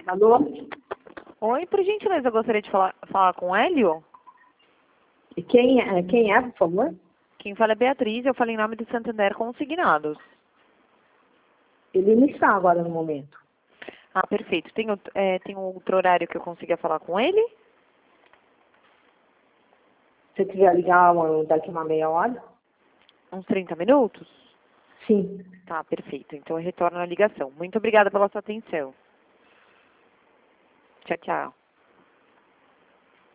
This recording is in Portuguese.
Alô? Oi, por gentileza, eu gostaria de falar com o Hélio. E quem é, por favor? Quem fala é Beatriz, eu falo em nome do Santander Consignados. Ele não está agora no momento. Ah, perfeito. Tem outro horário que eu consiga falar com ele? Se você quiser ligar daqui uma meia hora? Uns 30 minutos? Sim. Tá, perfeito. Então eu retorno a ligação. Muito obrigada pela sua atenção. Tchau, tchau.